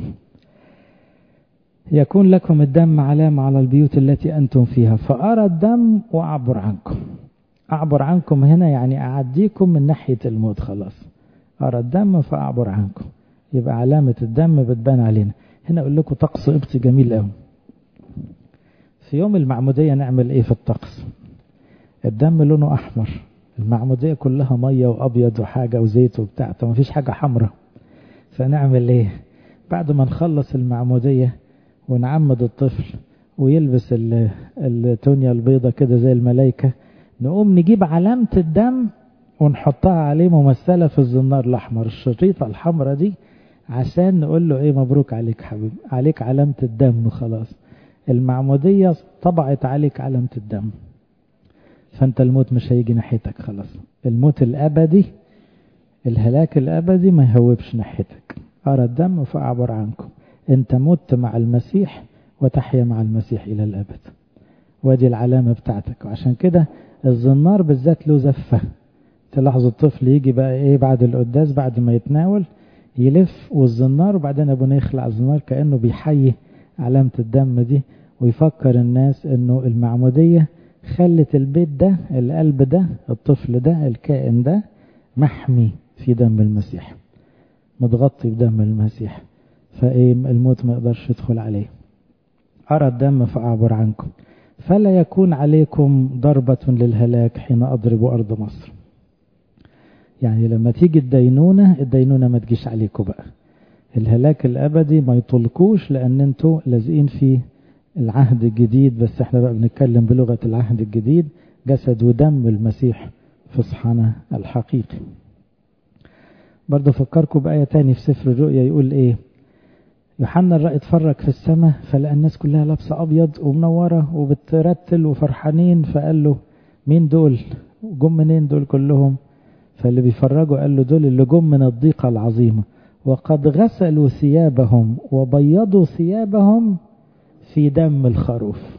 يكون لكم الدم علامة على البيوت التي أنتم فيها، فأرى الدم وأعبر عنكم. أعبر عنكم هنا يعني أعديكم من ناحية الموت خلاص. أرى الدم فأعبر عنكم، يبقى علامة الدم بتبان علينا. هنا أقول لكم طقس قبطي جميل قوي. في يوم المعمودية نعمل إيه في الطقس؟ الدم لونه أحمر، المعمودية كلها مية وأبيض وحاجة وزيت وبتاع، طب ما فيش حاجة حمراء. فنعمل ايه بعد ما نخلص المعمودية ونعمد الطفل ويلبس التونيا البيضة كده زي الملائكة؟ نقوم نجيب علامة الدم ونحطها عليه ممثلة في الزنار الأحمر، الشريطة الحمراء دي، عشان نقول له ايه، مبروك عليك حبيبي، عليك علامة الدم خلاص. المعمودية طبعت عليك علامة الدم، فانت الموت مش هيجي ناحيتك خلاص. الموت الأبدي، الهلاك الأبدي ما يهوبش ناحيتك. أرى الدم فأعبر عنكم. أنت مت مع المسيح وتحيا مع المسيح إلى الأبد، ودي العلامة بتاعتك. وعشان كده الزنار بالذات له زفة. تلاحظوا الطفل يجي بقى إيه بعد القداس بعد ما يتناول يلف والزنار، وبعدين أبونا يخلع الزنار كأنه بيحيي علامة الدم دي، ويفكر الناس أنه المعمودية خلت البيت ده، القلب ده، الطفل ده، الكائن ده محمي في دم المسيح، متغطي بدم المسيح، فايه الموت ما يقدرش يدخل عليه. أرى الدم فأعبر عنكم، فلا يكون عليكم ضربة للهلاك حين أضرب أرض مصر. يعني لما تيجي الدينونة الدينونة ما تجيش عليكم بقى، الهلاك الأبدي ما يطلقوش، لأن انتوا لازقين في العهد الجديد. بس احنا بقى بنتكلم بلغة العهد الجديد، جسد ودم المسيح فصحنا الحقيقي. برضو فكركم بآية تاني في سفر الرؤيا، يقول ايه؟ يوحنا الرأي اتفرج في السماء فلقى الناس كلها لابسة أبيض ومنورة وبترتل وفرحانين، فقال له مين دول؟ جم منين دول كلهم؟ فاللي بيفرجوا قال له دول اللي جم من الضيقة العظيمة، وقد غسلوا ثيابهم وبيضوا ثيابهم في دم الخروف.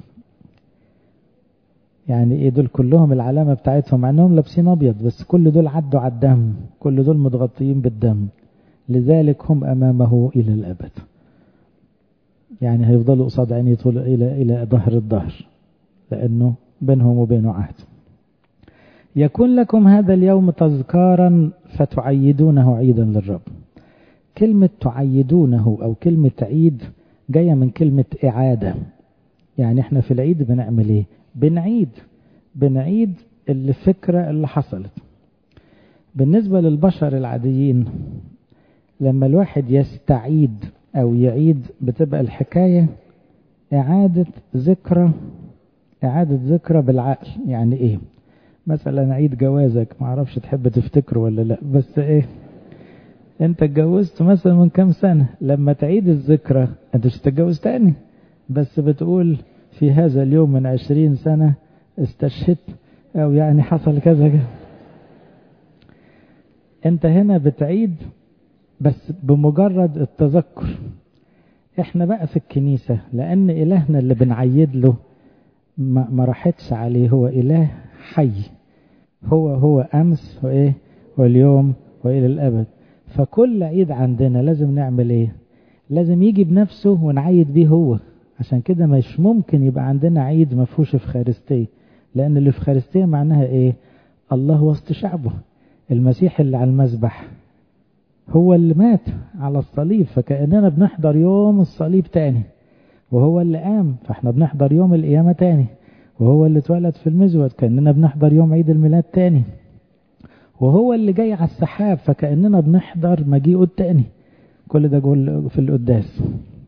يعني ايه دول كلهم؟ العلامة بتاعتهم مع انهم لابسين ابيض، بس كل دول عدوا على الدم، كل دول متغطيين بالدم، لذلك هم امامه الى الابد. يعني هيفضلوا قصاد عيني طول الى الى ظهر الظهر، لانه بينهم وبينه عهد. يكون لكم هذا اليوم تذكارا فتعيدونه عيدا للرب. كلمة تعيدونه أو كلمة عيد جاية من كلمة إعادة. يعني احنا في العيد بنعمل ايه؟ بنعيد بنعيد الفكرة اللي حصلت. بالنسبة للبشر العاديين لما الواحد يستعيد أو يعيد بتبقى الحكاية إعادة ذكرى، إعادة ذكرى بالعقل. يعني ايه؟ مثلا عيد جوازك، معرفش تحب تفتكره ولا لا، بس ايه، انت اتجوزت مثلا من كام سنة، لما تعيد الذكرى انت مش تتجوز تاني، بس بتقول في هذا اليوم من عشرين سنة استشهدت، او يعني حصل كذا كذا. انت هنا بتعيد بس بمجرد التذكر. احنا بقى في الكنيسة لان الهنا اللي بنعيد له ما, ما راحتش عليه، هو اله حي، هو هو امس وايه واليوم والى الابد. فكل عيد عندنا لازم نعمل ايه؟ لازم يجي بنفسه ونعيد بيه هو. عشان كده مش ممكن يبقى عندنا عيد ما فيهوش افخارستيه، لان الافخارستيه معناها ايه؟ الله وسط شعبه. المسيح اللي على المذبح هو اللي مات على الصليب، فكأننا بنحضر يوم الصليب تاني، وهو اللي قام فاحنا بنحضر يوم القيامة تاني، وهو اللي اتولد في المزود كأننا بنحضر يوم عيد الميلاد تاني، وهو اللي جاي على السحاب فكأننا بنحضر مجيئه التاني. كل ده جول في القداس.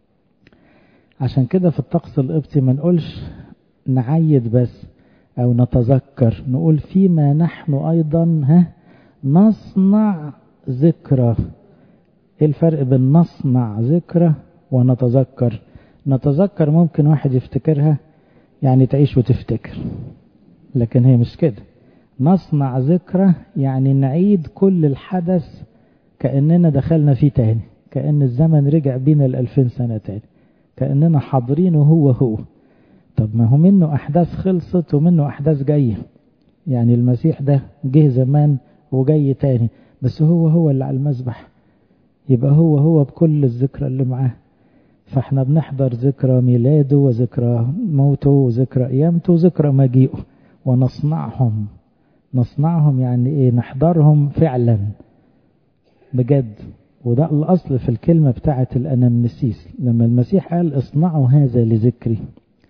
عشان كده في الطقس القبطي ما نقولش نعيد بس او نتذكر، نقول فيما نحن ايضا ها نصنع ذكرى. ايه الفرق بين نصنع ذكرى ونتذكر؟ نتذكر ممكن واحد يفتكرها يعني تعيش وتفتكر، لكن هي مش كده. نصنع ذكرى يعني نعيد كل الحدث كأننا دخلنا فيه تاني، كأن الزمن رجع بينا الألفين سنة تاني، كأننا حاضرينه هو هو. طب ما هو منه أحداث خلصت ومنه أحداث جاية، يعني المسيح ده جه زمان وجاي تاني، بس هو هو اللي على المذبح، يبقى هو هو بكل الذكرى اللي معاه. فاحنا بنحضر ذكرى ميلاده وذكرى موته وذكرى قيامته وذكرى مجيئه، ونصنعهم. نصنعهم يعني ايه؟ نحضرهم فعلا بجد. وده الأصل في الكلمة بتاعة الأنامنسيس، لما المسيح قال اصنعوا هذا لذكري.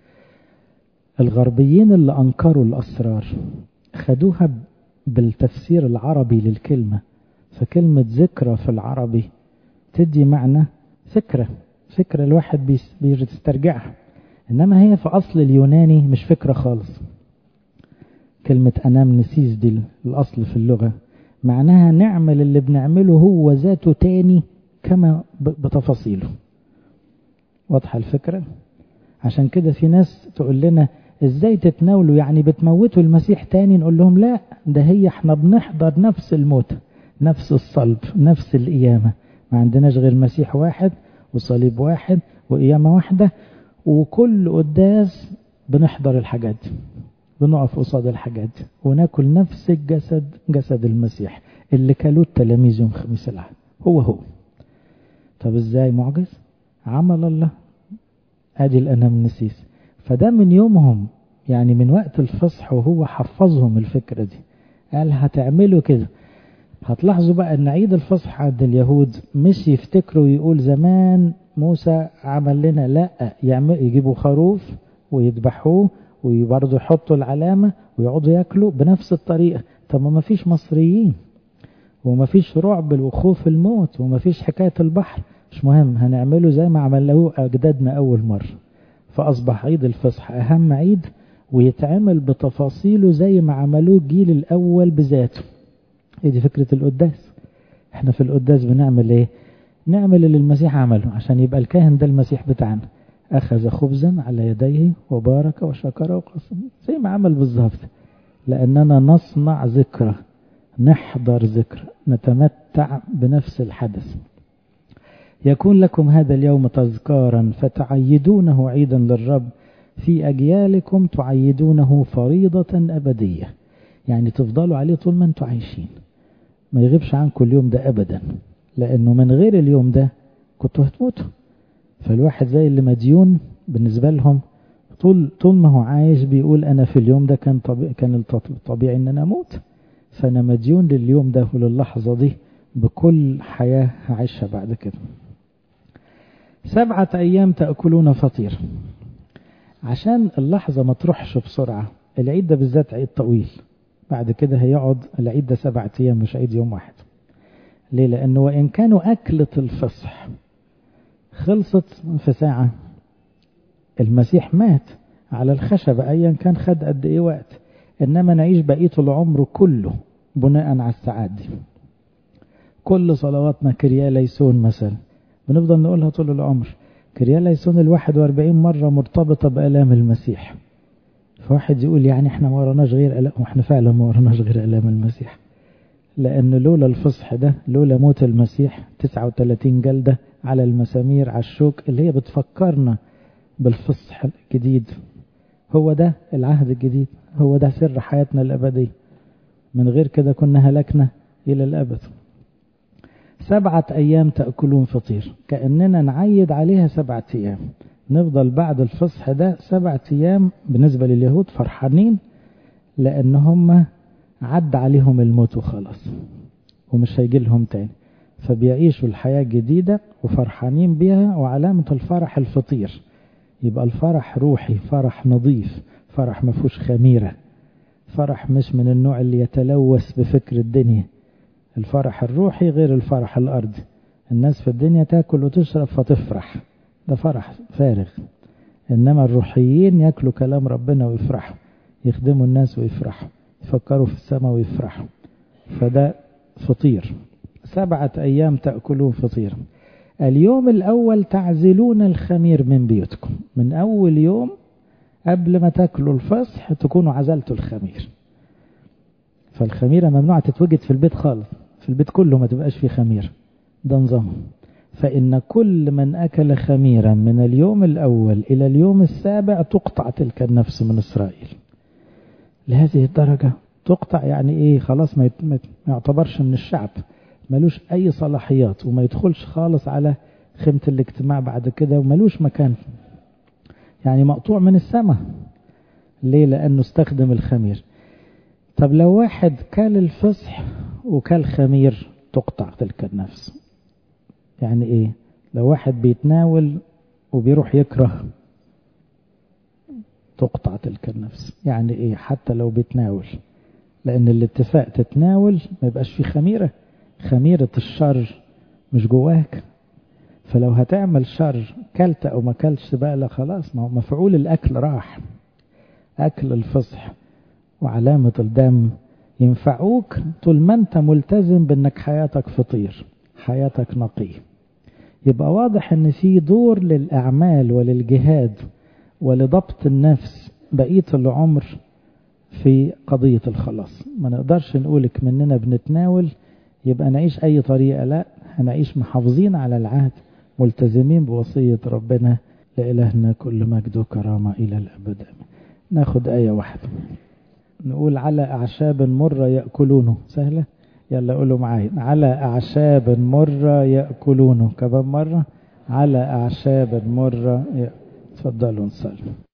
الغربيين اللي أنكروا الأسرار خدوها بالتفسير العربي للكلمة، فكلمة ذكرى في العربي تدي معنى فكرة، فكرة الواحد بيسترجعها، إنما هي في أصل اليوناني مش فكرة خالص. كلمة أنامنسيس دي الأصل في اللغة معناها نعمل اللي بنعمله هو ذاته تاني كما بتفاصيله. واضحة الفكرة؟ عشان كده في ناس تقول لنا ازاي تتناولوا، يعني بتموتوا المسيح تاني؟ نقول لهم لا، ده هي احنا بنحضر نفس الموت، نفس الصلب، نفس القيامة. ما عندناش غير مسيح واحد وصليب واحد وقيامة واحدة، وكل قداس بنحضر الحاجات دي، بنقف قصاد الحاجات دي وناكل نفس الجسد، جسد المسيح اللي كلوه التلاميذ يوم خميس العهد، هو هو. طب ازاي؟ معجز عمل الله. ادي الانامنسيس. فده من يومهم، يعني من وقت الفصح وهو حفظهم الفكرة دي، قال هتعملوا كده. هتلاحظوا بقى ان عيد الفصح عند اليهود مش يفتكروا يقول زمان موسى عمل لنا، لا، يعمل يجيبوا خروف ويذبحوه وبرضه يحطوا العلامة ويقعدوا ياكلوا بنفس الطريقة. طب ما فيش مصريين، ومفيش رعب وخوف الموت ومفيش حكاية البحر، مش مهم، هنعمله زي ما عملوه أجدادنا أول مرة. فأصبح عيد الفصح أهم عيد، ويتعمل بتفاصيله زي ما عملوه الجيل الأول بذاته. هي دي فكرة القداس. احنا في القداس بنعمل ايه؟ نعمل اللي المسيح عمله، عشان يبقى الكاهن ده المسيح بتاعنا. أخذ خبزا على يديه وبارك وشكر وقسم، زي ما عمل بالظبط، لأننا نصنع ذكرى، نحضر ذكرى، نتمتع بنفس الحدث. يكون لكم هذا اليوم تذكارا فتعيدونه عيدا للرب، في أجيالكم تعيدونه فريضة أبدية. يعني تفضلوا عليه طول ما انتوا عايشين، ما يغيبش عنكم اليوم ده أبدا، لأنه من غير اليوم ده كنتوا هتموتوا. فالواحد زي اللي مديون بالنسبة لهم، طول طول ما هو عايش بيقول أنا في اليوم ده كان طبيعي، كان الطبيعي إن أنا أموت، فأنا مديون لليوم ده وللحظة دي بكل حياة هعيشها بعد كده. سبعة أيام تأكلون فطير، عشان اللحظة ما تروحش بسرعة. العيد ده بالذات عيد طويل، بعد كده هيقعد العيد ده سبعة أيام مش عيد يوم واحد. ليه؟ لأنه وإن كانوا أكلة الفصح خلصت في ساعة، المسيح مات على الخشبة أيا كان خد قد إيه وقت، إنما نعيش بقية العمر كله بناء على الساعات دي. كل صلواتنا كريا ليسون مثلا بنفضل نقولها طول العمر. كريا ليسون الواحد واربعين مرة مرتبطة بألام المسيح. فواحد يقول يعني احنا ما ورناش غير ألام، واحنا فعلا ما ورناش غير ألام المسيح، لأن لولا الفصح ده، لولا موت المسيح تسعة وثلاثين جلدة على المسامير على الشوك اللي هي بتفكرنا بالفصح الجديد، هو ده العهد الجديد، هو ده سر حياتنا الأبدية. من غير كده كنا هلكنا إلى الأبد. سبعة أيام تأكلون فطير، كأننا نعيد عليها سبعة أيام، نفضل بعد الفصح ده سبعة أيام بالنسبة لليهود فرحانين، لأن هم عد عليهم الموت وخلاص ومش هيجي لهم تاني، فبيعيشوا الحياة الجديدة وفرحانين بيها. وعلامة الفرح الفطير، يبقى الفرح روحي، فرح نظيف، فرح مفهوش خميرة، فرح مش من النوع اللي يتلوث بفكر الدنيا. الفرح الروحي غير الفرح الأرضي. الناس في الدنيا تاكل وتشرب فتفرح، ده فرح فارغ. إنما الروحيين ياكلوا كلام ربنا ويفرحوا، يخدموا الناس ويفرحوا، يفكروا في السماء ويفرحوا. فده فطير. سبعة أيام تأكلون فطير. اليوم الأول تعزلون الخمير من بيوتكم. من أول يوم قبل ما تاكلوا الفصح تكونوا عزلتوا الخمير. فالخميرة ممنوعة تتوجد في البيت خالص، في البيت كله ما تبقاش فيه خمير، ده نظام. فإن كل من أكل خميرا من اليوم الأول إلى اليوم السابع تقطع تلك النفس من إسرائيل. لهذه الدرجة تقطع، يعني إيه؟ خلاص ما يعتبرش من الشعب، ملوش أي صلاحيات، وما يدخلش خالص على خيمة الاجتماع بعد كده، وملوش مكان، يعني مقطوع من السماء. ليه؟ لأنه استخدم الخمير. طب لو واحد كل الفصح وكل خمير تقطع تلك النفس. يعني ايه؟ لو واحد بيتناول وبيروح يكره تقطع تلك النفس. يعني ايه؟ حتى لو بيتناول، لان الاتفاق تتناول ما يبقاش فيه خميرة. خميرة الشر مش جواك، فلو هتعمل شر كلت او ما كلتش بقى لا خلاص، ما هو مفعول الاكل راح. اكل الفصح وعلامة الدم ينفعوك طول ما انت ملتزم بانك حياتك فطير، حياتك نقي. يبقى واضح ان في دور للاعمال وللجهاد ولضبط النفس بقية العمر في قضية الخلاص. ما نقدرش نقولك مننا بنتناول يبقى نعيش اي طريقة، لا، هنعيش محافظين على العهد، ملتزمين بوصية ربنا. لإلهنا كل مجد وكرامة إلى الأبد. ناخد آية واحدة نقول: على أعشاب مرة يأكلونه. سهلة؟ يلا قولوا معايا: على أعشاب مرة يأكلونه. كمان مرة: على أعشاب مرة يأكلونه. تفضلوا نصلي.